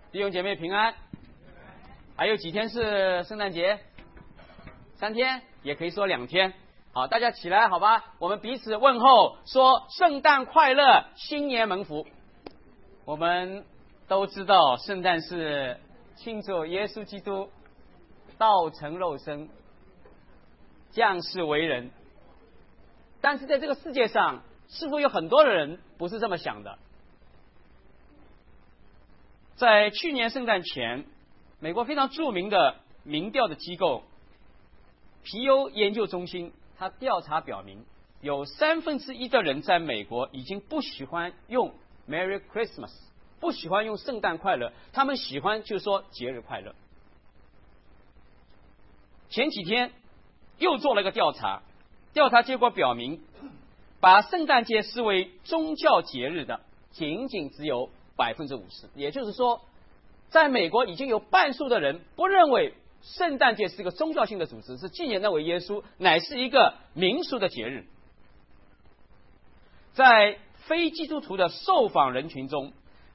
弟兄姐妹平安。还有几天是圣诞节？3天，也可以说2天。好，大家起来好吧，我们彼此问候，说圣诞快乐，新年蒙福。我们都知道圣诞是庆祝耶稣基督道成肉身，降世为人。但是在这个世界上，似乎有很多的人不是这么想的。在去年圣诞前，美国非常著名的民调的机构皮尤研究中心，它调查表明，有1/3的人在美国已经不喜欢用 Merry Christmas， 不喜欢用圣诞快乐，他们喜欢就说节日快乐。前几天又做了一个调查，调查结果表明，把圣诞节视为宗教节日的仅仅只有50%，也就是说，在美国已经有半数的人不认为圣诞节是一个宗教性的组织，是纪念那位耶稣，乃是一个民俗的节日。在非基督徒的受访人群中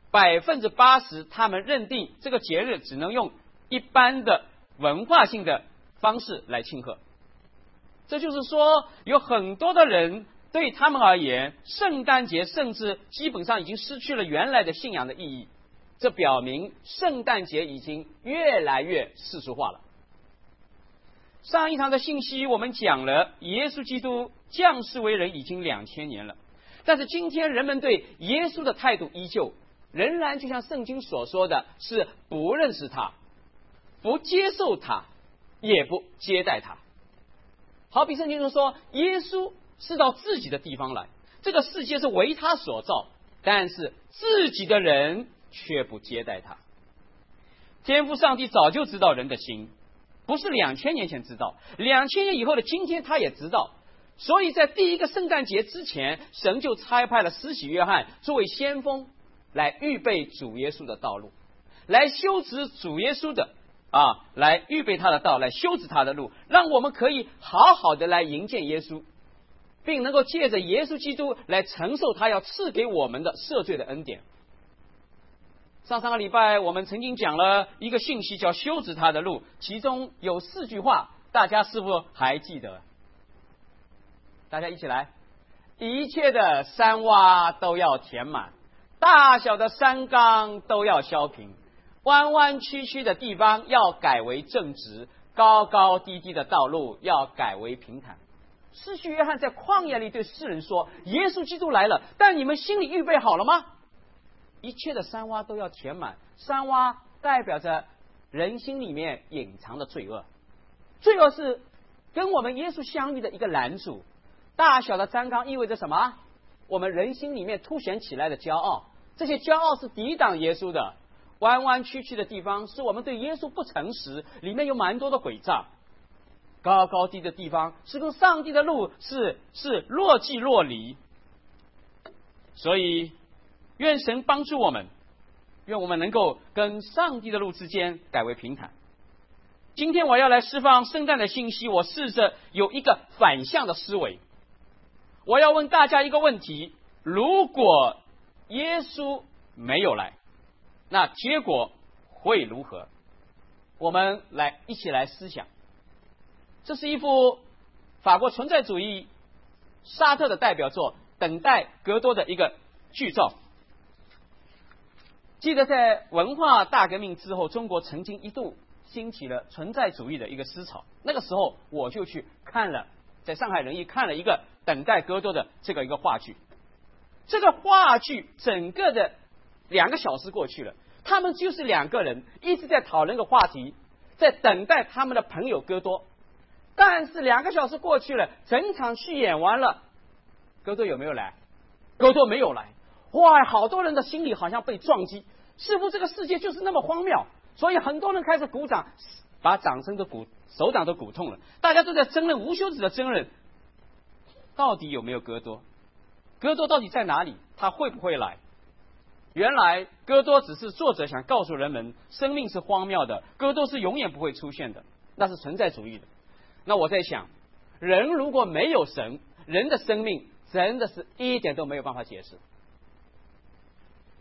，80%他们认定这个节日只能用一般的文化性的方式来庆贺。这就是说，有很多的人对他们而言，圣诞节甚至基本上已经失去了原来的信仰的意义。这表明圣诞节已经越来越世俗化了。上一堂的信息我们讲了，耶稣基督降世为人已经2000年了，但是今天人们对耶稣的态度依旧，仍然就像圣经所说的，是不认识他，不接受他，也不接待他。好比圣经中说，耶稣是到自己的地方来，这个世界是为他所造，但是自己的人却不接待他。天父上帝早就知道人的心，不是2000年前知道，2000年以后的今天他也知道。所以在第一个圣诞节之前，神就差派了施洗约翰作为先锋，来预备主耶稣的道路，来修直主耶稣的来预备他的道，来修直他的路，让我们可以好好的来迎接耶稣，并能够借着耶稣基督来承受他要赐给我们的赦罪的恩典。上个礼拜我们曾经讲了一个信息，叫修直他的路，其中有4句话，大家是否还记得？大家一起来。一切的山洼都要填满，大小的山冈都要削平，弯弯曲曲的地方要改为正直，高高低低的道路要改为平坦。施洗约翰在旷野里对世人说，耶稣基督来了，但你们心里预备好了吗？一切的山洼都要填满，山洼代表着人心里面隐藏的罪恶，罪恶是跟我们耶稣相遇的一个拦阻。大小的山冈意味着什么？我们人心里面凸显起来的骄傲，这些骄傲是抵挡耶稣的。弯弯曲曲的地方是我们对耶稣不诚实，里面有蛮多的诡诈。高高低的地方是跟上帝的路是若即若离。所以愿神帮助我们，愿我们能够跟上帝的路之间改为平坦。今天我要来释放圣诞的信息，我试着有一个反向的思维。我要问大家一个问题，如果耶稣没有来，那结果会如何？我们一起来思想。这是一幅法国存在主义沙特的代表作《等待戈多》的一个剧照。记得在文化大革命之后，中国曾经一度兴起了存在主义的一个思潮，那个时候我就去看了，在上海人艺看了一个等待戈多的这个一个话剧。这个话剧整个的2个小时过去了，他们就是2个人一直在讨论一个话题，在等待他们的朋友戈多。但是2个小时过去了，整场戏演完了，戈多有没有来？戈多没有来。哇，好多人的心里好像被撞击，似乎这个世界就是那么荒谬，所以很多人开始鼓掌，把掌声手掌都鼓痛了。大家都在争论，无休止的争论，到底有没有戈多？戈多到底在哪里？他会不会来？原来戈多只是作者想告诉人们，生命是荒谬的，戈多是永远不会出现的，那是存在主义的。那我在想，人如果没有神，人的生命真的是一点都没有办法解释。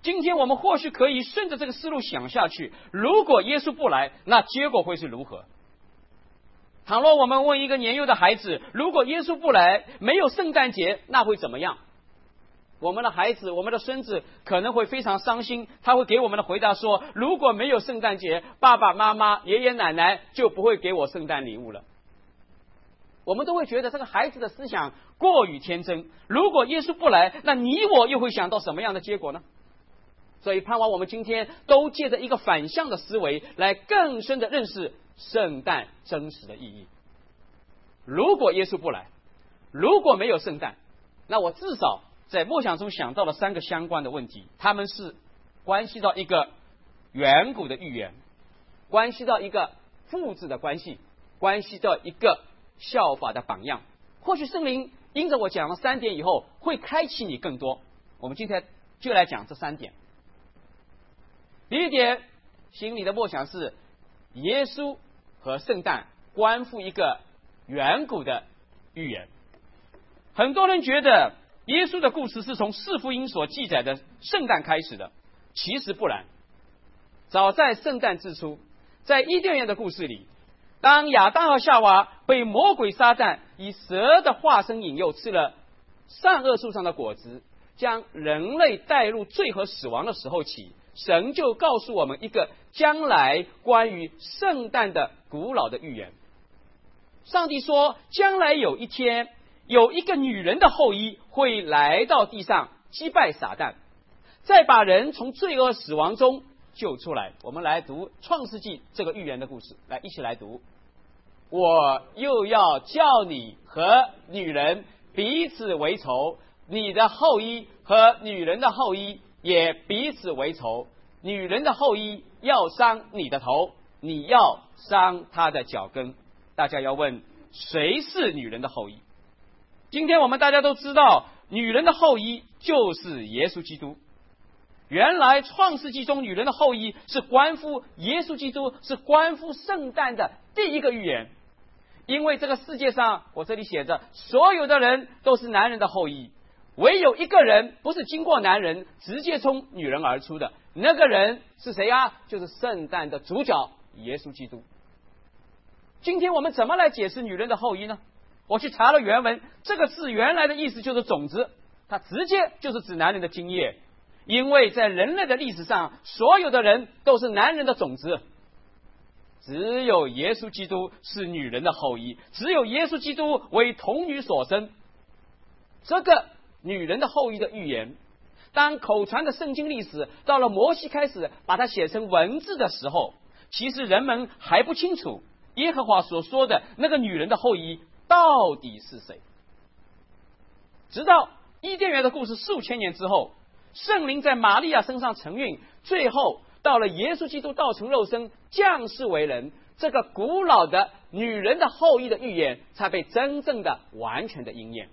今天我们或许可以顺着这个思路想下去，如果耶稣不来，那结果会是如何？倘若我们问一个年幼的孩子，如果耶稣不来，没有圣诞节，那会怎么样？我们的孩子，我们的孙子可能会非常伤心，他会给我们的回答说，如果没有圣诞节，爸爸妈妈爷爷奶奶就不会给我圣诞礼物了。我们都会觉得这个孩子的思想过于天真，如果耶稣不来，那你我又会想到什么样的结果呢？所以盼望我们今天都借着一个反向的思维，来更深的认识圣诞真实的意义。如果耶稣不来，如果没有圣诞，那我至少在默想中想到了3个相关的问题，他们是关系到一个远古的预言，关系到一个复制的关系，关系到一个效法的榜样。或许圣灵因着我讲了3点以后，会开启你更多。我们今天就来讲这3点。第一点，心里的默想是耶稣和圣诞关乎一个远古的预言。很多人觉得耶稣的故事是从4福音所记载的圣诞开始的，其实不然。早在圣诞之初，在伊甸园的故事里，当亚当和夏娃被魔鬼撒旦以蛇的化身引诱，吃了善恶树上的果子，将人类带入罪和死亡的时候起，神就告诉我们一个将来关于圣诞的古老的预言。上帝说，将来有一天，有一个女人的后裔会来到地上，击败撒旦，再把人从罪恶死亡中救出来。我们来读创世纪这个预言的故事，来一起来读。我又要叫你和女人彼此为仇，你的后裔和女人的后裔也彼此为仇，女人的后裔要伤你的头，你要伤她的脚跟。大家要问，谁是女人的后裔？今天我们大家都知道，女人的后裔就是耶稣基督。原来创世纪中女人的后裔是关乎耶稣基督，是关乎圣诞的第一个预言。因为这个世界上，我这里写着，所有的人都是男人的后裔，唯有一个人不是经过男人直接从女人而出的，那个人是谁啊？就是圣诞的主角耶稣基督。今天我们怎么来解释女人的后裔呢？我去查了原文，这个字原来的意思就是种子，它直接就是指男人的精液。因为在人类的历史上，所有的人都是男人的种子，只有耶稣基督是女人的后裔，只有耶稣基督为童女所生。这个女人的后裔的预言，当口传的圣经历史到了摩西开始把它写成文字的时候，其实人们还不清楚耶和华所说的那个女人的后裔到底是谁。直到伊甸园的故事数千年之后，圣灵在玛利亚身上承运，最后到了耶稣基督道成肉身降世为人，这个古老的女人的后裔的预言才被真正的完全的应验。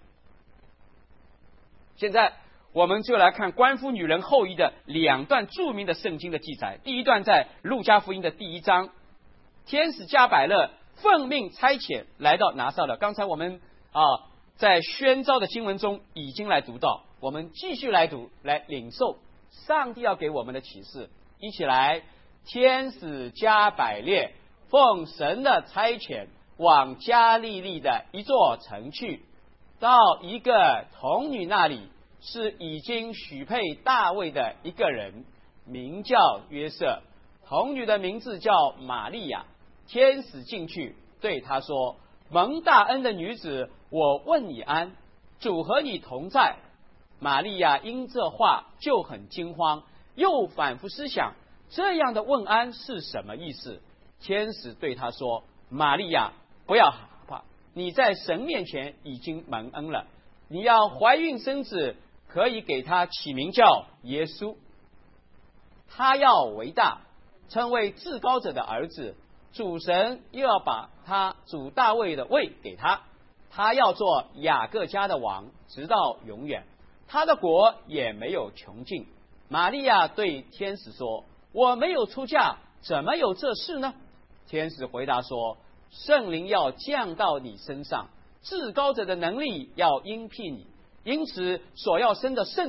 现在我们就来看关乎女人后裔的2段著名的圣经的记载。第一段在路加福音的第1章，天使加百勒奉命差遣来到拿撒勒。刚才我们在宣召的经文中已经来读到，我们继续来读，来领受上帝要给我们的启示。一起来，天使加百列奉神的差遣，往加利利的一座城去，到一个童女那里，是已经许配大卫的一个人，名叫约瑟，童女的名字叫玛利亚。天使进去对他说，蒙大恩的女子，我问你安，主和你同在。玛利亚因这话就很惊慌，又反复思想这样的问安是什么意思。天使对他说，玛利亚，不要害怕，你在神面前已经蒙恩了，你要怀孕生子，可以给他起名叫耶稣。他要为大，称为至高者的儿子，主神又要把他主大卫的位给他，他要做雅各家的王，直到永远，他的国也没有穷尽。玛利亚对天使说，我没有出嫁，怎么有这事呢？天使回答说，圣灵要降到你身上，至高者的能力要荫庇你，因此所要生的圣者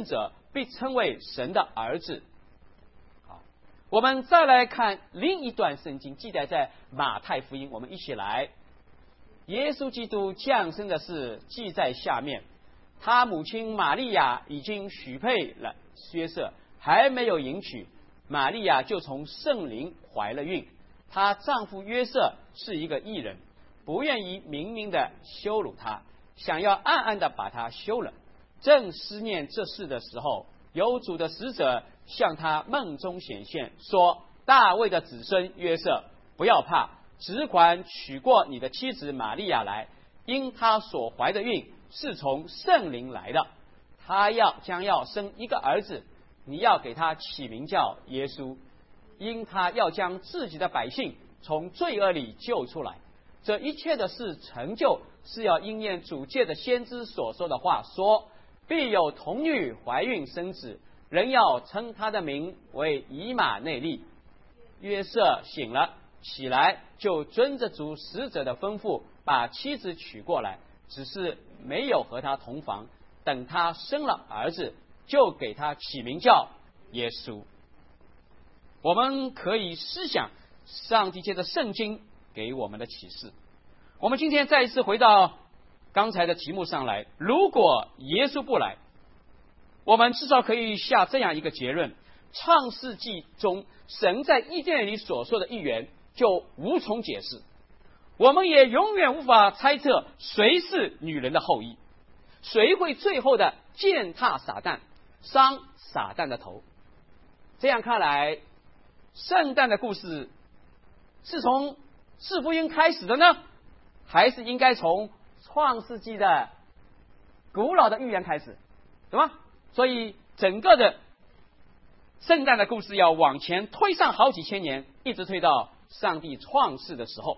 被称为神的儿子。好，我们再来看另一段圣经，记载在马太福音，我们一起来。耶稣基督降生的事记在下面，他母亲玛利亚已经许配了约瑟，还没有迎娶，玛利亚就从圣灵怀了孕。她丈夫约瑟是一个义人，不愿意明明的羞辱她，想要暗暗的把她休了。正思念这事的时候，有主的使者向他梦中显现，说：大卫的子孙约瑟，不要怕，只管娶过你的妻子玛利亚来，因她所怀的孕是从圣灵来的。她将要生一个儿子，你要给他起名叫耶稣，因他要将自己的百姓从罪恶里救出来。这一切的事成就，是要应验主借着先知所说的话，说：必有童女怀孕生子，人要称他的名为以马内利。约瑟醒了起来，就遵着主使者的吩咐，把妻子娶过来，只是没有和他同房。等他生了儿子，就给他起名叫耶稣。我们可以思想上帝借着圣经给我们的启示。我们今天再一次回到刚才的题目上来，如果耶稣不来，我们至少可以下这样一个结论：创世纪中神在伊甸园里所说的预言就无从解释，我们也永远无法猜测谁是女人的后裔，谁会最后的践踏撒旦，伤撒旦的头。这样看来，圣诞的故事是从四福音开始的呢，还是应该从创世纪的古老的预言开始，对吗？所以整个的圣诞的故事要往前推上好几千年，一直推到上帝创世的时候。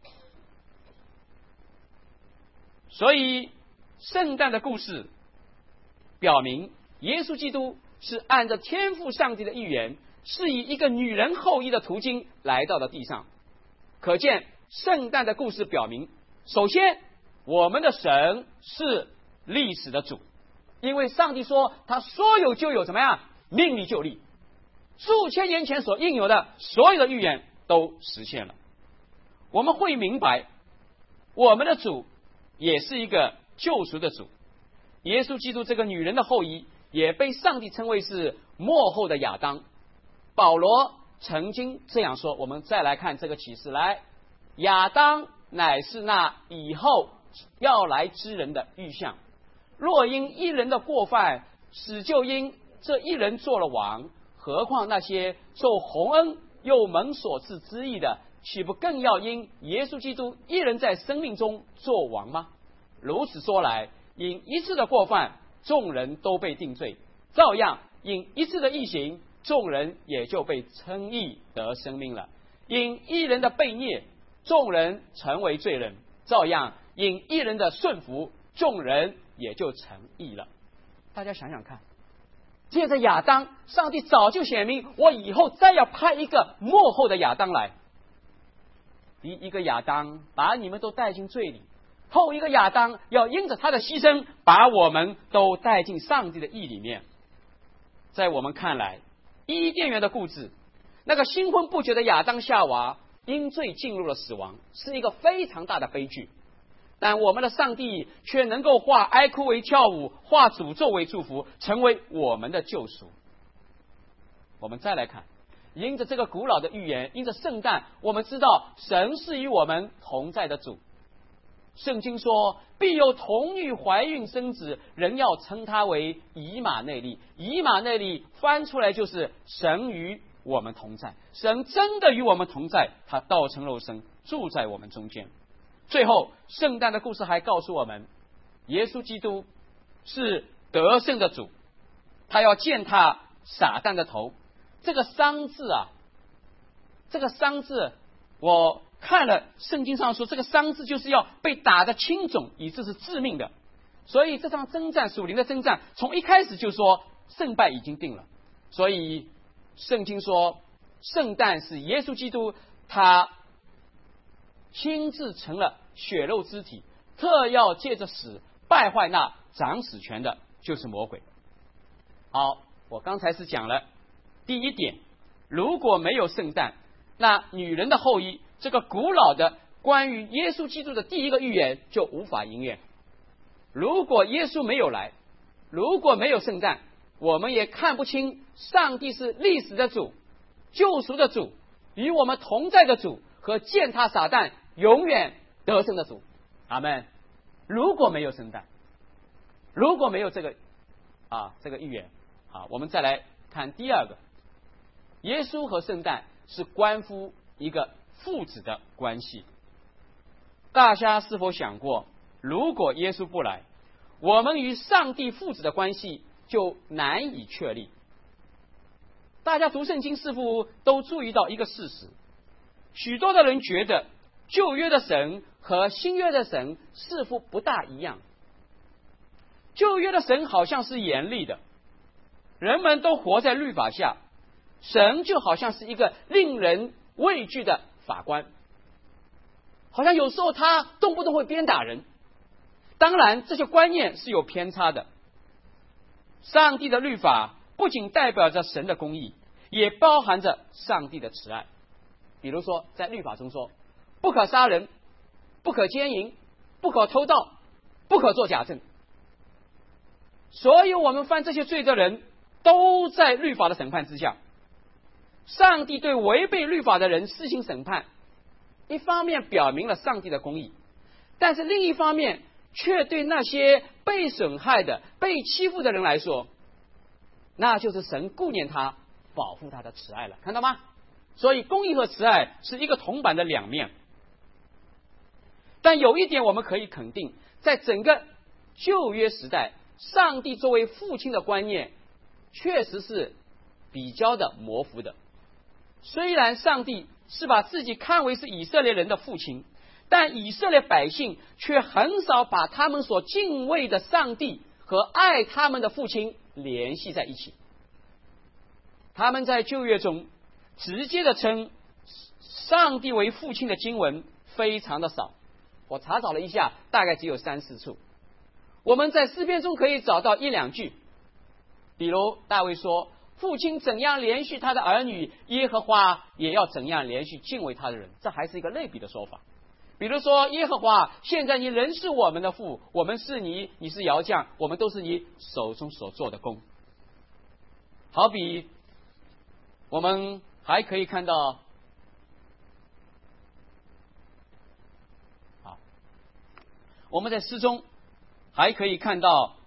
所以圣诞的故事表明，耶稣基督是按照天父上帝的预言，是以一个女人后裔的途径来到了地上。可见圣诞的故事表明，首先我们的神是历史的主，因为上帝说他说有就有，怎么样？命立就立，数千年前所应有的所有的预言都实现了。我们会明白，我们的主也是一个救赎的主。耶稣基督这个女人的后裔也被上帝称为是末后的亚当。保罗曾经这样说，我们再来看这个启示来，亚当乃是那以后要来之人的预象，若因一人的过犯，使就因这一人做了王，何况那些受洪恩又蒙所赐之义的，岂不更要因耶稣基督一人在生命中做王吗？如此说来，因一次的过犯，众人都被定罪，照样因一次的义行，众人也就被称义得生命了。因一人的悖逆，众人成为罪人，照样因一人的顺服，众人也就成义了。大家想想看，借着亚当，上帝早就显明，我以后再要派一个末后的亚当来。第一个亚当把你们都带进罪里，后一个亚当要因着他的牺牲，把我们都带进上帝的义里面。在我们看来，伊甸园的故事，那个新婚不久的亚当夏娃因罪进入了死亡，是一个非常大的悲剧。但我们的上帝却能够化哀哭为跳舞，化诅咒为祝福，成为我们的救赎。我们再来看，因着这个古老的预言，因着圣诞，我们知道神是与我们同在的主。圣经说，必有童女怀孕生子，人要称他为以马内利。以马内利翻出来就是神与我们同在，神真的与我们同在，他道成肉身，住在我们中间。最后，圣诞的故事还告诉我们，耶稣基督是得胜的主，他要践踏撒旦的头。这个伤字啊，这个伤字，我看了圣经上说，这个伤字就是要被打得青肿，以致是致命的。所以这场征战，属灵的征战，从一开始就说胜败已经定了。所以圣经说，圣诞是耶稣基督他亲自成了血肉之体，特要借着死败坏那掌死权的，就是魔鬼。好， 我刚才是讲了第一点，如果没有圣诞，那女人的后裔这个古老的关于耶稣基督的第一个预言就无法应验。如果耶稣没有来，如果没有圣诞，我们也看不清上帝是历史的主、救赎的主、与我们同在的主和践踏撒旦永远得胜的主。阿们。如果没有圣诞，如果没有这个预言，我们再来看第二个，耶稣和圣诞是关乎一个父子的关系。大家是否想过，如果耶稣不来，我们与上帝父子的关系就难以确立？大家读圣经似乎都注意到一个事实，许多的人觉得旧约的神和新约的神似乎不大一样。旧约的神好像是严厉的，人们都活在律法下，神就好像是一个令人畏惧的法官，好像有时候他动不动会鞭打人。当然这些观念是有偏差的。上帝的律法不仅代表着神的公义，也包含着上帝的慈爱。比如说在律法中说，不可杀人，不可奸淫，不可偷盗，不可作假证。所有我们犯这些罪的人都在律法的审判之下。上帝对违背律法的人施行审判，一方面表明了上帝的公义，但是另一方面却对那些被损害的、被欺负的人来说，那就是神顾念他、保护他的慈爱了。看到吗？所以公义和慈爱是一个铜板的两面。但有一点我们可以肯定，在整个旧约时代，上帝作为父亲的观念确实是比较的模糊的。虽然上帝是把自己看为是以色列人的父亲，但以色列百姓却很少把他们所敬畏的上帝和爱他们的父亲联系在一起。他们在旧约中直接的称上帝为父亲的经文非常的少，我查找了一下，大概只有3-4处。我们在诗篇中可以找到1-2句，比如大卫说，父亲怎样连续他的儿女，耶和华也要怎样连续敬畏他的人，这还是一个类比的说法。比如说，耶和华，现在你仍是我们的父，我们是你，你是窑匠，我们都是你手中所做的工。好比我们还可以看到，我们在诗中还可以看到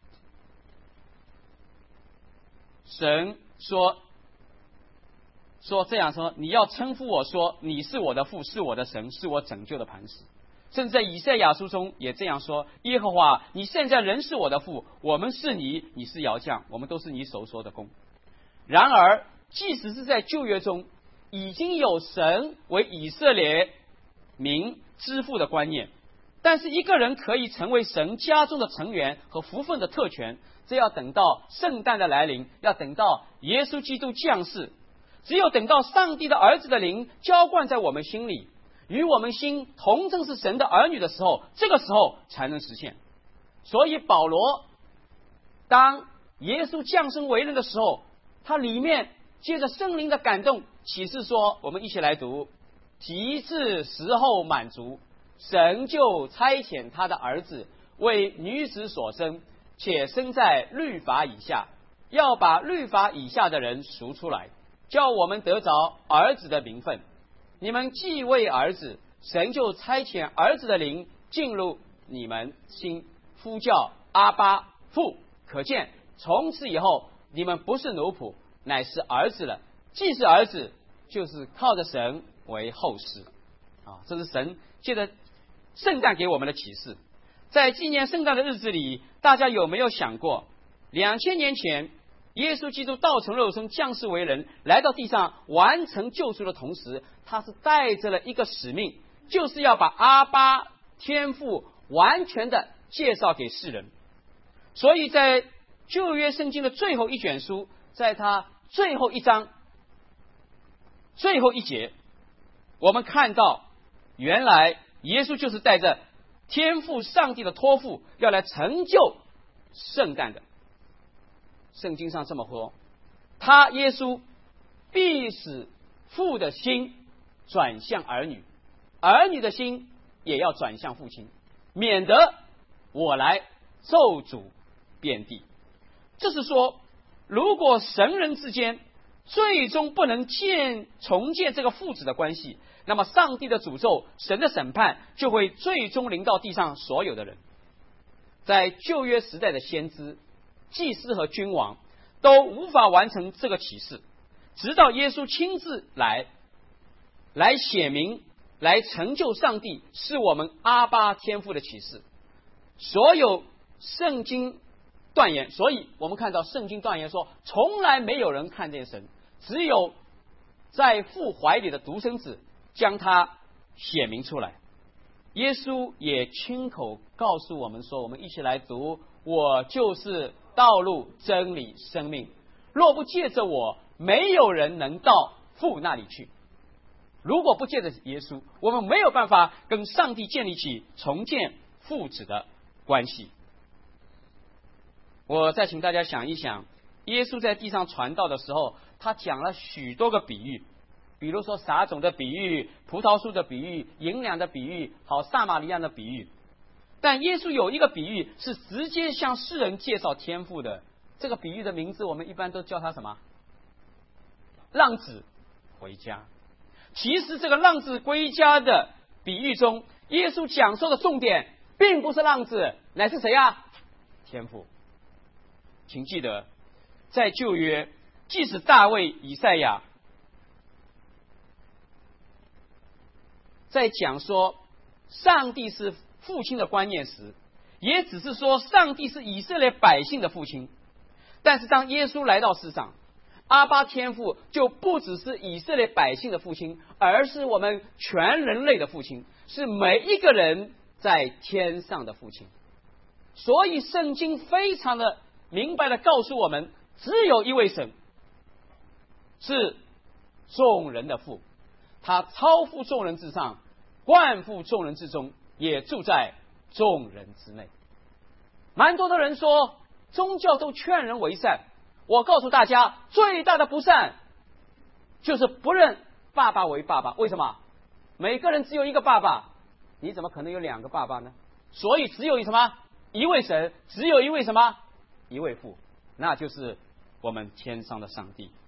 神说这样说，你要称呼我说，你是我的父，是我的神，是我拯救的磐石。甚至在以赛亚书中也这样说，耶和华，你现在仍是我的父，我们是你，你是窑匠，我们都是你手所的工。然而即使是在旧约中，已经有神为以色列民之父的观念，但是一个人可以成为神家中的成员和福分的特权，这要等到圣诞的来临，要等到耶稣基督降世，只有等到上帝的儿子的灵浇灌在我们心里，与我们心同证是神的儿女的时候，这个时候才能实现。所以保罗当耶稣降生为人的时候，他里面借着圣灵的感动启示说，我们一起来读，及至时候满足，神就差遣他的儿子为女子所生，且生在律法以下，要把律法以下的人赎出来，叫我们得着儿子的名分。你们既为儿子，神就差遣儿子的灵进入你们心，呼叫阿巴父。可见从此以后，你们不是奴仆，乃是儿子了。既是儿子，就是靠着神为后嗣。这是神借着圣诞给我们的启示。在纪念圣诞的日子里，大家有没有想过，2000年前耶稣基督道成肉身降世为人，来到地上完成救赎的同时，他是带着了一个使命，就是要把阿爸天父完全的介绍给世人。所以在旧约圣经的最后一卷书，在他最后一章最后一节，我们看到原来耶稣就是带着天父上帝的托付要来成就圣诞的。 圣经上这么说，他耶稣必使父的心转向儿女，儿女的心也要转向父亲，免得我来咒诅遍地。这是说，如果神人之间最终不能重建这个父子的关系，那么上帝的诅咒，神的审判就会最终临到地上所有的人。在旧约时代的先知、祭司和君王都无法完成这个启示，直到耶稣亲自来显明，来成就上帝是我们阿爸天父的启示。所有圣经断言，所以我们看到圣经断言说，从来没有人看见神，只有在父怀里的独生子将他显明出来。耶稣也亲口告诉我们说，我们一起来读：我就是道路、真理、生命，若不借着我，没有人能到父那里去。如果不借着耶稣，我们没有办法跟上帝建立起重建父子的关系。我再请大家想一想，耶稣在地上传道的时候，他讲了许多个比喻，比如说撒种的比喻、葡萄树的比喻、银两的比喻、好撒玛利亚的比喻。但耶稣有一个比喻是直接向世人介绍天父的，这个比喻的名字我们一般都叫它什么？浪子回家。其实这个浪子归家的比喻中，耶稣讲授的重点并不是浪子，乃是谁啊？天父。请记得，在旧约，即使大卫、以赛亚在讲说上帝是父亲的观念时，也只是说上帝是以色列百姓的父亲。但是当耶稣来到世上，阿爸天父就不只是以色列百姓的父亲，而是我们全人类的父亲，是每一个人在天上的父亲。所以圣经非常的明白的告诉我们，只有一位神，是众人的父，他超乎众人之上，冠乎众人之中，也住在众人之内。蛮多的人说宗教都劝人为善，我告诉大家，最大的不善就是不认爸爸为爸爸。为什么？每个人只有一个爸爸，你怎么可能有两个爸爸呢？所以只有什么？一位神，只有一位什么？一位父，那就是我们天上的上帝。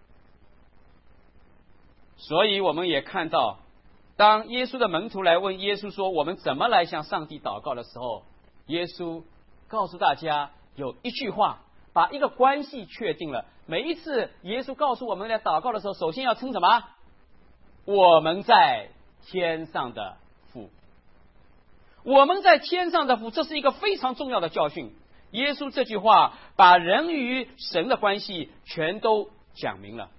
所以我们也看到，当耶稣的门徒来问耶稣说我们怎么来向上帝祷告的时候，耶稣告诉大家有一句话把一个关系确定了。每一次耶稣告诉我们来祷告的时候，首先要称什么？我们在天上的父。我们在天上的父，这是一个非常重要的教训。耶稣这句话把人与神的关系全都讲明了。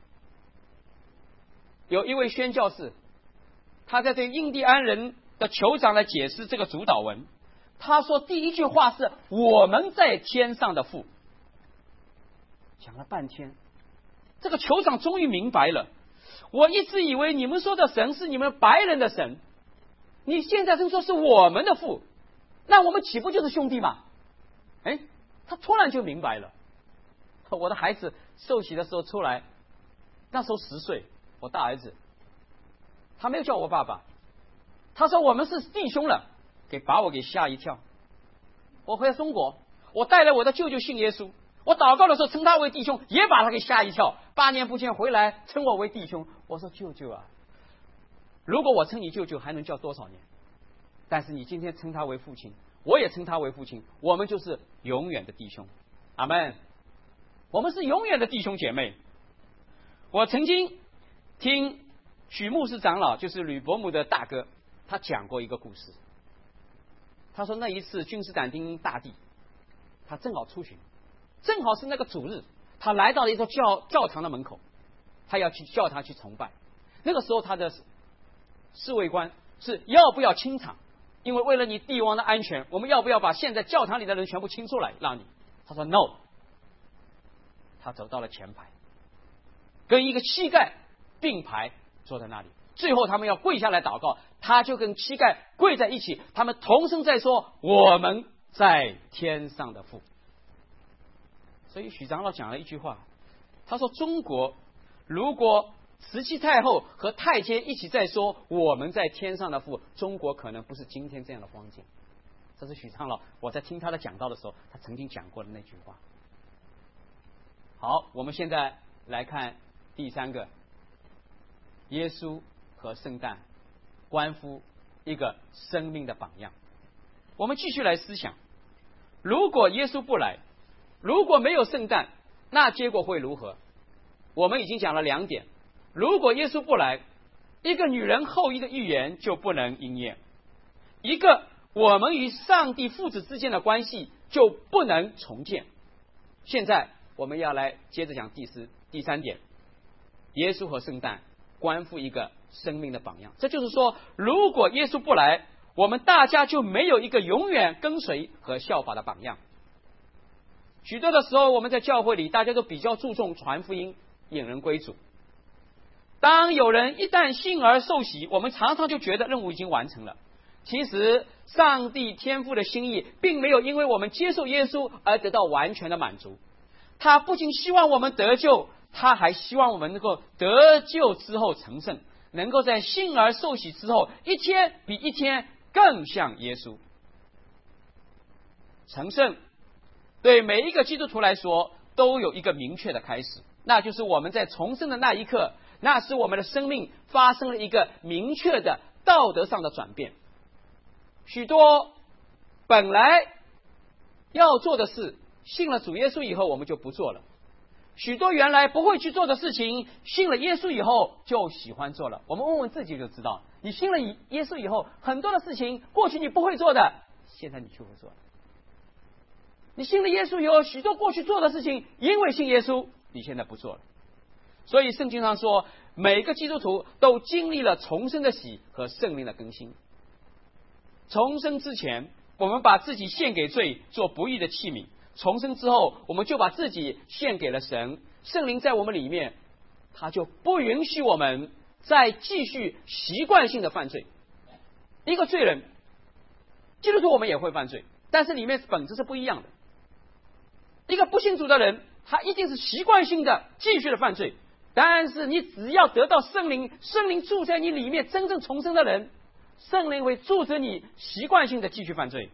有一位宣教士，他在对印第安人的酋长来解释这个主导文，他说第一句话是我们在天上的父。讲了半天，这个酋长终于明白了，我一直以为你们说的神是你们白人的神，你现在说是我们的父，那我们岂不就是兄弟吗？他突然就明白了。我的孩子受洗的时候出来，那时候10岁，我大儿子，他没有叫我爸爸，他说我们是弟兄了，把我给吓一跳。我回到中国，我带了我的舅舅信耶稣，我祷告的时候称他为弟兄，也把他给吓一跳。8年不见回来称我为弟兄，我说舅舅啊，如果我称你舅舅还能叫多少年？但是你今天称他为父亲，我也称他为父亲，我们就是永远的弟兄。阿们。我们是永远的弟兄姐妹。我曾经听许牧师长老，就是吕伯母的大哥，他讲过一个故事。他说那一次君士坦丁大帝他正好出巡，正好是那个主日，他来到了一座教堂的门口，他要去教堂去崇拜。那个时候他的侍卫官是要不要清场，因为为了你帝王的安全，我们要不要把现在教堂里的人全部清出来让你？他说 no。 他走到了前排，跟一个膝盖并排坐在那里，最后他们要跪下来祷告，他就跟膝盖跪在一起，他们同声在说我们在天上的父。 所以许长老讲了一句话，他说中国如果慈禧太后和太监一起在说我们在天上的父，中国可能不是今天这样的光景。这是许长老我在听他的讲道的时候，他曾经讲过的那句话。好，我们现在来看第三个，耶稣和圣诞关乎一个生命的榜样。我们继续来思想，如果耶稣不来，如果没有圣诞，那结果会如何？我们已经讲了2点，如果耶稣不来，一个女人后裔的预言就不能应验，一个我们与上帝父子之间的关系就不能重建。现在我们要来接着讲第三点，耶稣和圣诞关乎一个生命的榜样。这就是说，如果耶稣不来，我们大家就没有一个永远跟随和效法的榜样。许多的时候，我们在教会里，大家都比较注重传福音，引人归主。当有人一旦信而受洗，我们常常就觉得任务已经完成了。其实上帝天父的心意并没有因为我们接受耶稣而得到完全的满足。他不仅希望我们得救，他还希望我们能够得救之后成圣，能够在信而受洗之后一天比一天更像耶稣。成圣对每一个基督徒来说都有一个明确的开始，那就是我们在重生的那一刻，那是我们的生命发生了一个明确的道德上的转变。许多本来要做的事，信了主耶稣以后我们就不做了；许多原来不会去做的事情，信了耶稣以后就喜欢做了。我们问问自己就知道，你信了耶稣以后，很多的事情过去你不会做的，现在你就会做了。你信了耶稣以后，许多过去做的事情，因为信耶稣你现在不做了。所以圣经上说，每个基督徒都经历了重生的喜和圣灵的更新。重生之前，我们把自己献给罪，做不义的器皿；重生之后，我们就把自己献给了神。圣灵在我们里面，他就不允许我们再继续习惯性的犯罪。一个罪人，基督徒我们也会犯罪，但是里面本质是不一样的。一个不信主的人，他一定是习惯性的继续的犯罪，但是你只要得到圣灵，圣灵住在你里面，真正重生的人，圣灵会阻止你习惯性的继续犯罪。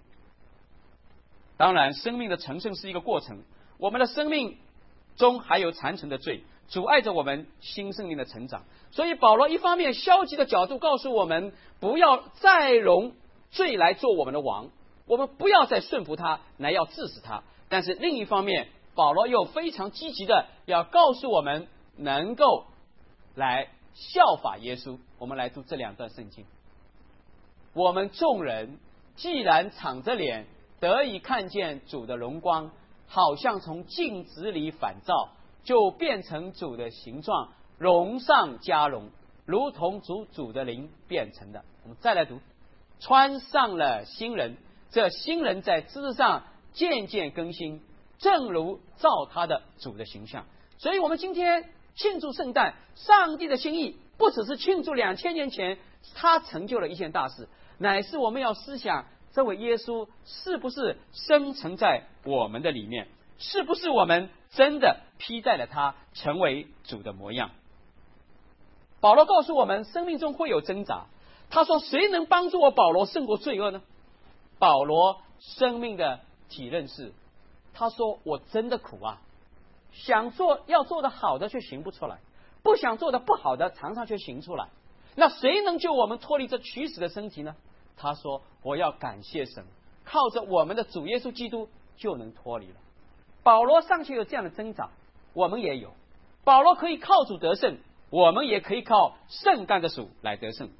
当然，生命的成圣是一个过程，我们的生命中还有残存的罪，阻碍着我们新生命的成长。所以保罗一方面消极的角度告诉我们，不要再容罪来做我们的王，我们不要再顺服他，来要治死他。但是另一方面，保罗又非常积极的要告诉我们，能够来效法耶稣。我们来读这2段圣经。我们众人既然敞着脸得以看见主的荣光，好像从镜子里反照，就变成主的形状，荣上加荣，如同主的灵变成的。我们再来读，穿上了新人，这新人在知识上渐渐更新，正如照他的主的形象。所以我们今天庆祝圣诞，上帝的心意不只是庆祝2000年前他成就了一件大事，乃是我们要思想这位耶稣是不是生成在我们的里面，是不是我们真的披戴了他，成为主的模样。保罗告诉我们，生命中会有挣扎。他说，谁能帮助我保罗胜过罪恶呢？保罗生命的体认是，他说我真的苦啊，想做要做的好的却行不出来，不想做的不好的常常却行出来。那谁能救我们脱离这取死的身体呢？他说，我要感谢神，靠着我们的主耶稣基督就能脱离了。保罗尚且有这样的挣扎，我们也有。保罗可以靠主得胜，我们也可以靠圣诞的主来得胜。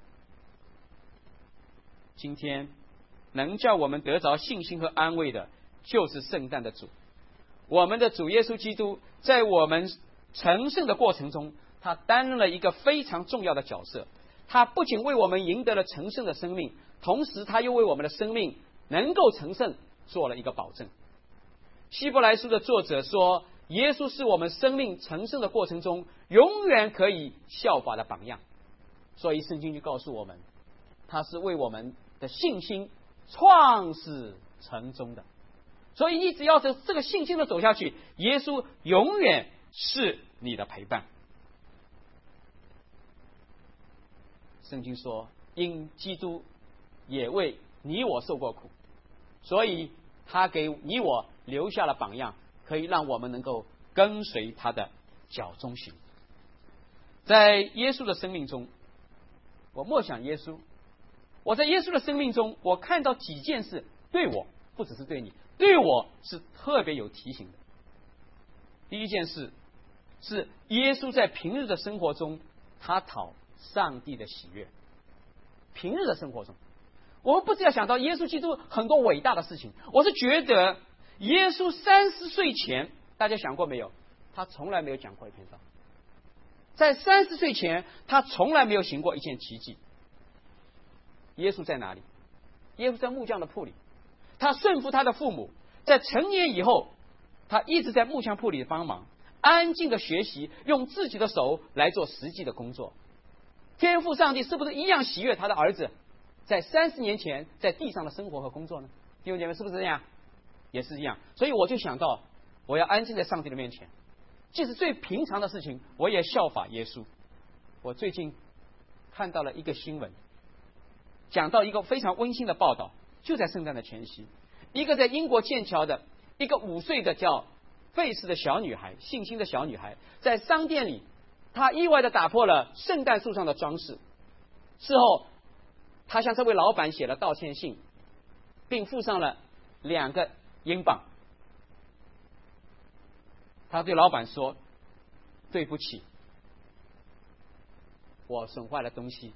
今天能叫我们得着信心和安慰的，就是圣诞的主。我们的主耶稣基督在我们成圣的过程中，他担任了一个非常重要的角色。他不仅为我们赢得了成圣的生命，同时他又为我们的生命能够成圣做了一个保证。希伯来书的作者说，耶稣是我们生命成圣的过程中永远可以效法的榜样。所以圣经就告诉我们，他是为我们的信心创始成终的。 所以你只要这个信心的走下去，耶稣永远是你的陪伴。圣经说，因基督也为你我受过苦，所以他给你我留下了榜样，可以让我们能够跟随他的脚中行。在耶稣的生命中，我默想耶稣，我在耶稣的生命中，我看到几件事对我，不只是对你，对我是特别有提醒的。第一件事是耶稣在平日的生活中，他讨上帝的喜悦。平日的生活中，我们不只要想到耶稣基督很多伟大的事情，我是觉得耶稣30岁前，大家想过没有？他从来没有讲过一篇道。在30岁前，他从来没有行过一件奇迹。耶稣在哪里？耶稣在木匠的铺里，他顺服他的父母。在成年以后，他一直在木匠铺里帮忙，安静的学习，用自己的手来做实际的工作。天父上帝是不是一样喜悦他的儿子在30年前在地上的生活和工作呢？弟兄姐妹，是不是这样？也是一样。所以我就想到，我要安静在上帝的面前，即使最平常的事情，我也效法耶稣。我最近看到了一个新闻，讲到一个非常温馨的报道，就在圣诞的前夕，一个在英国剑桥的一个5岁的叫费斯的小女孩，信心的小女孩，在商店里，她意外的打破了圣诞树上的装饰。事后，她向这位老板写了道歉信，并附上了2个英镑。他对老板说：“对不起，我损坏了东西。”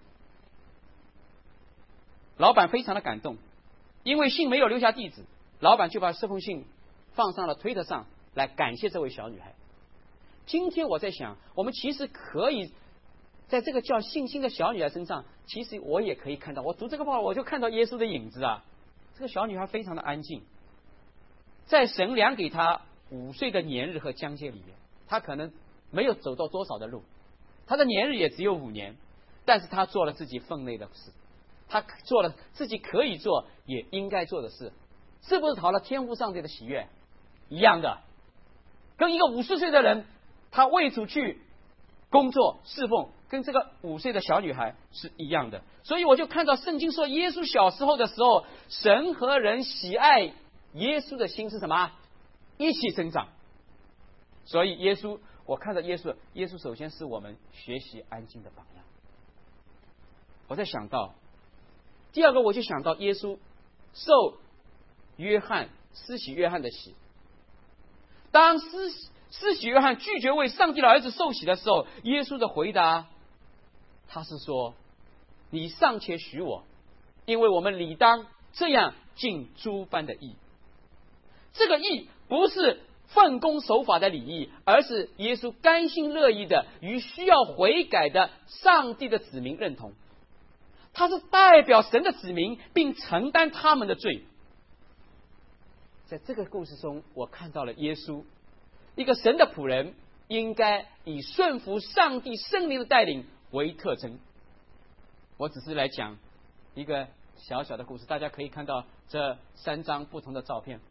老板非常的感动，因为信没有留下地址，老板就把这封信放上了推特上来感谢这位小女孩。今天我在想，我们其实可以在这个叫信心的小女孩身上，其实我也可以看到，我读这个报我就看到耶稣的影子啊。这个小女孩非常的安静，在神量给她5岁的年日和疆界里面，她可能没有走到多少的路，她的年日也只有5年，但是她做了自己分内的事，她做了自己可以做也应该做的事，是不是讨了天父上帝的喜悦？一样的，跟一个50岁的人，他为主去工作侍奉，跟这个5岁的小女孩是一样的。所以我就看到圣经说，耶稣小时候的时候，神和人喜爱耶稣的心是什么？一起增长。所以耶稣，我看到耶稣首先是我们学习安静的榜样。我在想到第二个，我就想到耶稣受施洗约翰的洗。当施洗约翰拒绝为上帝的儿子受洗的时候，耶稣的回答，他是说：“你尚且许我，因为我们理当这样尽诸般的义。”这个义不是奉公守法的礼仪，而是耶稣甘心乐意的与需要悔改的上帝的子民认同。他是代表神的子民，并承担他们的罪。在这个故事中，我看到了耶稣，一个神的仆人应该以顺服上帝圣灵的带领为特征。我只是来讲一个小小的故事，大家可以看到这3张不同的照片。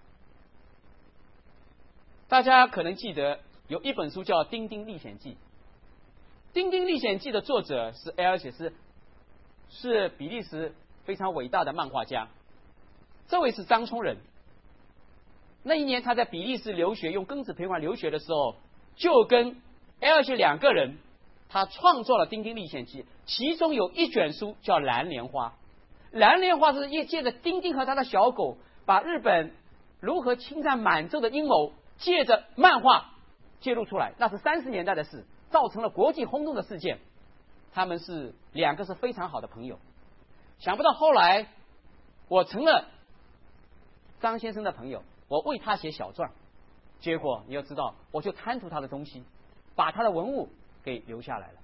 大家可能记得有一本书叫《丁丁历险记》，《丁丁历险记》的作者是埃尔写斯，是比利时非常伟大的漫画家。这位是张聪仁。那一年他在比利时留学，用庚子赔款留学的时候，就跟埃尔写2个人，他创作了《丁丁历险记》，其中有一卷书叫《蓝莲花》。蓝莲花是借着丁丁和他的小狗，把日本如何侵占满洲的阴谋，借着漫画揭露出来。那是30年代的事，造成了国际轰动的事件。他们是2个是非常好的朋友。想不到后来我成了张先生的朋友，我为他写小传，结果你要知道，我就贪图他的东西，把他的文物给留下来了。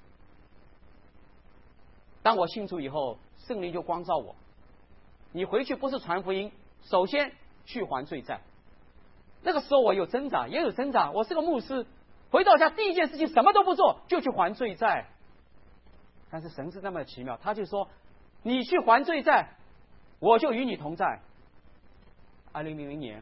当我信主以后，圣灵就光照我，你回去不是传福音，首先去还罪债。那个时候我有挣扎，也有挣扎。我是个牧师，回到家第一件事情什么都不做，就去还罪债。但是神是那么奇妙，他就说：“你去还罪债，我就与你同在。”2000年，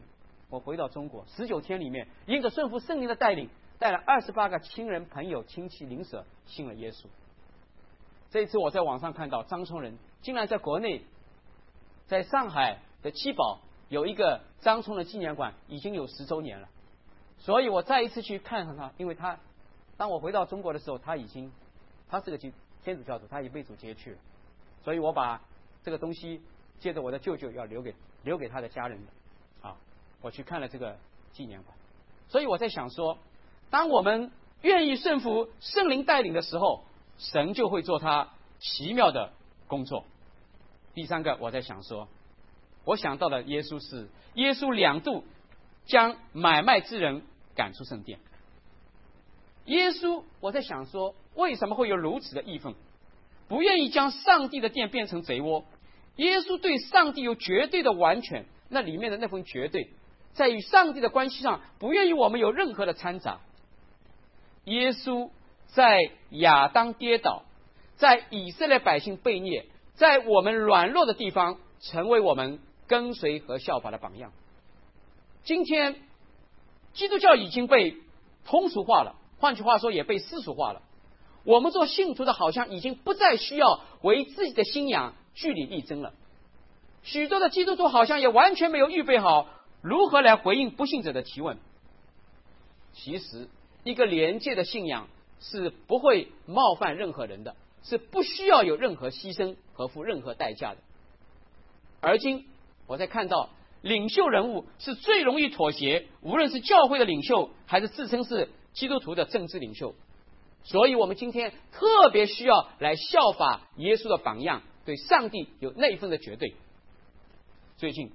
我回到中国19天里面，因着顺服圣灵的带领，带了28个亲人朋友亲戚邻舍信了耶稣。这一次我在网上看到张崇仁竟然在国内，在上海的七宝有一个张崇仁纪念馆，已经有10周年了。所以我再一次去看看他，因为他当我回到中国的时候，他是个天主教徒，他已被主接去了，所以我把这个东西借着我的舅舅要留给他的家人的啊，我去看了这个纪念馆。所以我在想说，当我们愿意顺服圣灵带领的时候，神就会做他奇妙的工作。第三个，我在想说，我想到的耶稣是耶稣2度将买卖之人赶出圣殿。耶稣，我在想说，为什么会有如此的义愤，不愿意将上帝的殿变成贼窝？耶稣对上帝有绝对的完全，那里面的那份绝对，在与上帝的关系上，不愿意我们有任何的掺杂。耶稣在亚当跌倒，在以色列百姓被虐，在我们软弱的地方，成为我们跟随和效法的榜样。今天基督教已经被通俗化了，换句话说也被世俗化了。我们做信徒的好像已经不再需要为自己的信仰据理力争了。许多的基督徒好像也完全没有预备好如何来回应不信者的提问。其实一个廉洁的信仰是不会冒犯任何人的，是不需要有任何牺牲和付任何代价的。而今我在看到领袖人物是最容易妥协，无论是教会的领袖还是自称是基督徒的政治领袖。所以我们今天特别需要来效法耶稣的榜样，对上帝有那一份的绝对。最近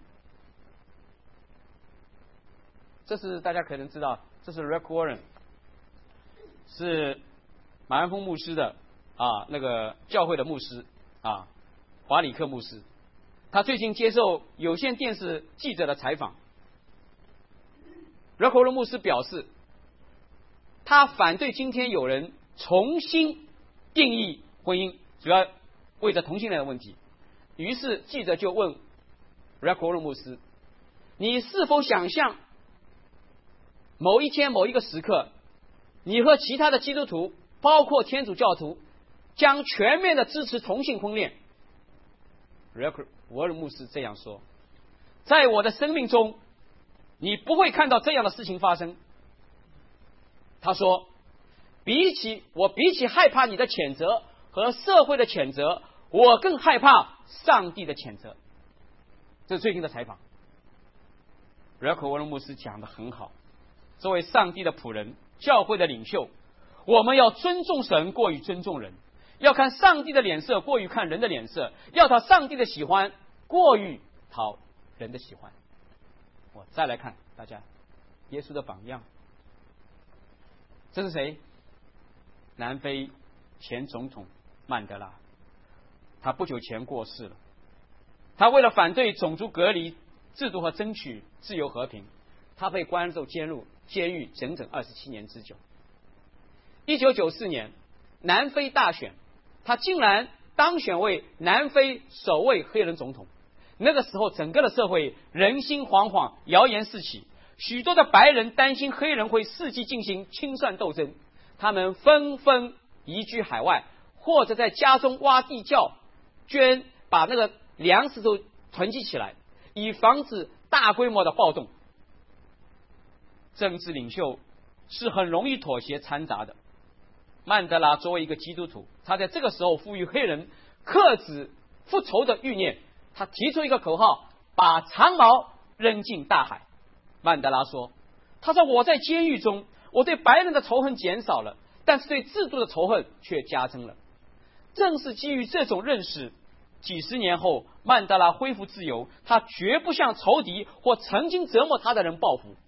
这是大家可能知道，这是 Rick Warren， 是马安峰牧师的那个教会的牧师华里克牧师。他最近接受有线电视记者的采访， Rick Warren 牧师表示，他反对今天有人重新定义婚姻，主要为着同性恋的问题。于是记者就问 Rick Warren 牧师，你是否想象某一天某一个时刻，你和其他的基督徒包括天主教徒将全面的支持同性婚恋？ Rick Warren 牧师这样说，在我的生命中你不会看到这样的事情发生。他说，比起害怕你的谴责和社会的谴责，我更害怕上帝的谴责。这是最近的采访。Rick Warren 牧师讲得很好，作为上帝的仆人，教会的领袖，我们要尊重神过于尊重人，要看上帝的脸色过于看人的脸色，要讨上帝的喜欢过于讨人的喜欢。我再来看大家耶稣的榜样，这是谁？南非前总统曼德拉，他不久前过世了。他为了反对种族隔离制度和争取自由和平，他被关入监狱整整27年之久。1994年南非大选，他竟然当选为南非首位黑人总统。那个时候整个的社会人心惶惶，谣言四起，许多的白人担心黑人会伺机进行清算斗争，他们纷纷移居海外，或者在家中挖地窖捐，把那个粮食都囤积起来，以防止大规模的暴动。政治领袖是很容易妥协掺杂的。曼德拉作为一个基督徒，他在这个时候赋予黑人克止复仇的欲念，他提出一个口号，把长矛扔进大海。曼德拉说，他说我在监狱中，我对白人的仇恨减少了，但是对制度的仇恨却加增了。正是基于这种认识，几十年后曼德拉恢复自由，他绝不向仇敌或曾经折磨他的人报复。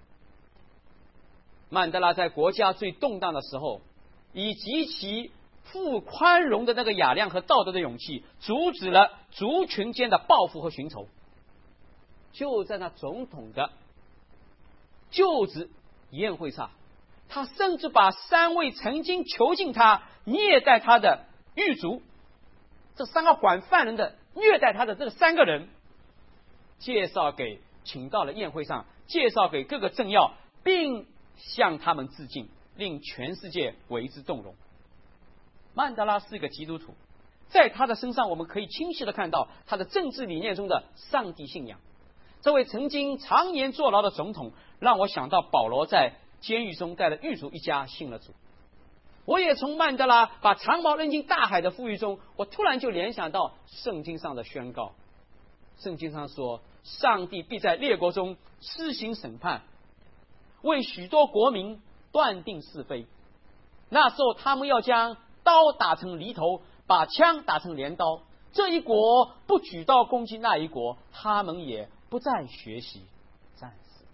曼德拉在国家最动荡的时候，以极其富宽容的那个雅量和道德的勇气，阻止了族群间的报复和寻仇。就在那总统的就职宴会上，他甚至把3位曾经囚禁他、虐待他的狱卒，这3个管犯人的虐待他的这3个人，介绍给请到了宴会上介绍给各个政要，并向他们致敬，令全世界为之动容。曼德拉是一个基督徒，在他的身上我们可以清晰的看到他的政治理念中的上帝信仰。这位曾经常年坐牢的总统，让我想到保罗在监狱中带了狱卒一家信了主。我也从曼德拉把长矛扔进大海的富裕中，我突然就联想到圣经上的宣告。圣经上说，上帝必在列国中施行审判，为许多国民断定是非。那时候他们要将刀打成犁头，把枪打成镰刀，这一国不举刀攻击那一国，他们也不再学习战士。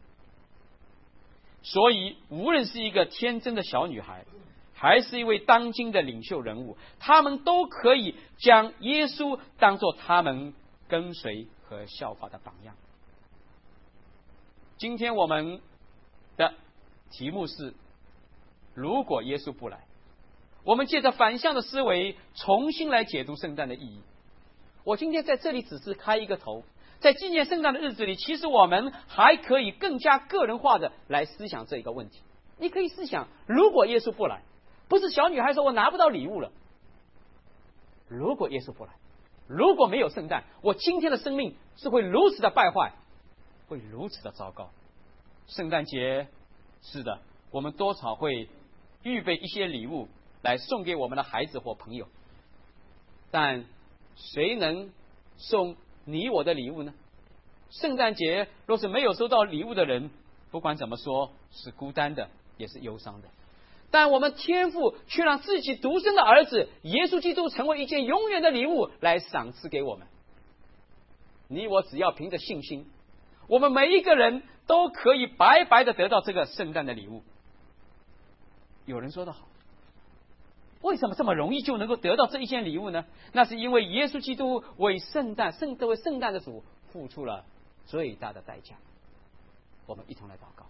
所以无论是一个天真的小女孩，还是一位当今的领袖人物，他们都可以将耶稣当作他们跟随和效法的榜样。今天我们的题目是，如果耶稣不来。我们借着反向的思维重新来解读圣诞的意义。我今天在这里只是开一个头，在纪念圣诞的日子里，其实我们还可以更加个人化的来思想这一个问题。你可以思想，如果耶稣不来，不是小女孩说我拿不到礼物了，如果耶稣不来，如果没有圣诞，我今天的生命是会如此的败坏，会如此的糟糕。圣诞节，是的，我们多少会预备一些礼物来送给我们的孩子或朋友，但谁能送你我的礼物呢？圣诞节若是没有收到礼物的人，不管怎么说是孤单的，也是忧伤的。但我们天父却让自己独生的儿子耶稣基督成为一件永远的礼物来赏赐给我们。你我只要凭着信心，我们每一个人都可以白白的得到这个圣诞的礼物。有人说得好，为什么这么容易就能够得到这一件礼物呢？那是因为耶稣基督为这位圣诞的主付出了最大的代价。我们一同来祷告。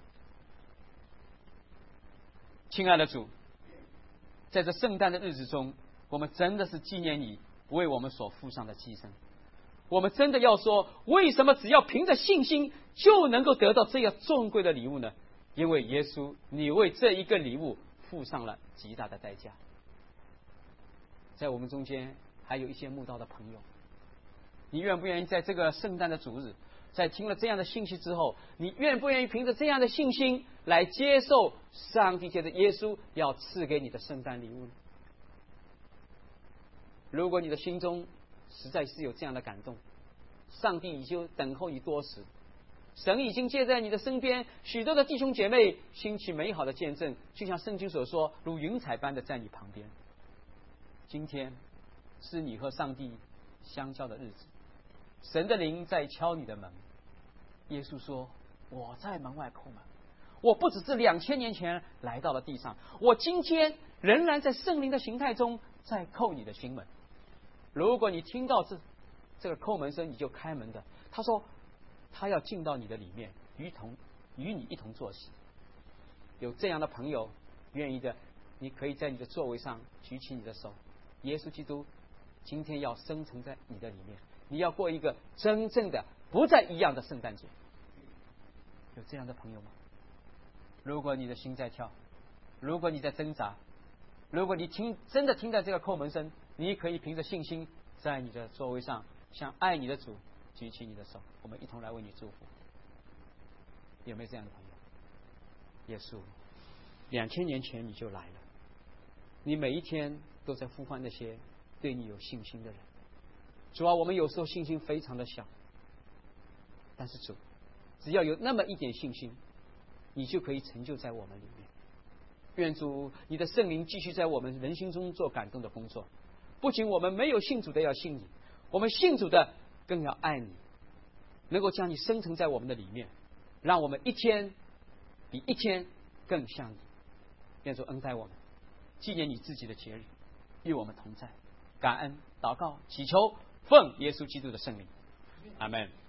亲爱的主，在这圣诞的日子中，我们真的是纪念你为我们所付上的牺牲。我们真的要说，为什么只要凭着信心就能够得到这样尊贵的礼物呢？因为耶稣，你为这一个礼物付上了极大的代价。在我们中间还有一些慕道的朋友，你愿不愿意在这个圣诞的主日，在听了这样的信息之后，你愿不愿意凭着这样的信心来接受上帝借着耶稣要赐给你的圣诞礼物呢？如果你的心中实在是有这样的感动，上帝已经等候你多时，神已经借在你的身边，许多的弟兄姐妹兴起美好的见证，就像圣经所说，如云彩般的在你旁边。今天是你和上帝相交的日子，神的灵在敲你的门。耶稣说，我在门外叩门。我不只是2000年前来到了地上，我今天仍然在圣灵的形态中在叩你的心门。如果你听到这个叩门声，你就开门的。他说他要进到你的里面，与你一同坐席。有这样的朋友愿意的，你可以在你的座位上举起你的手。耶稣基督今天要生成在你的里面，你要过一个真正的不再一样的圣诞节。有这样的朋友吗？如果你的心在跳，如果你在挣扎，如果你真的听到这个叩门声，你可以凭着信心在你的座位上向爱你的主举起你的手。我们一同来为你祝福。有没有这样的朋友？耶稣2000年前你就来了，你每一天都在呼唤那些对你有信心的人。主啊，我们有时候信心非常的小，但是主，只要有那么一点信心，你就可以成就在我们里面。愿主你的圣灵继续在我们人心中做感动的工作。不仅我们没有信主的要信你，我们信主的更要爱你，能够将你生成在我们的里面，让我们一天比一天更像你。愿主恩待我们，纪念你自己的节日，与我们同在。感恩祷告祈求，奉耶稣基督的圣名，阿们。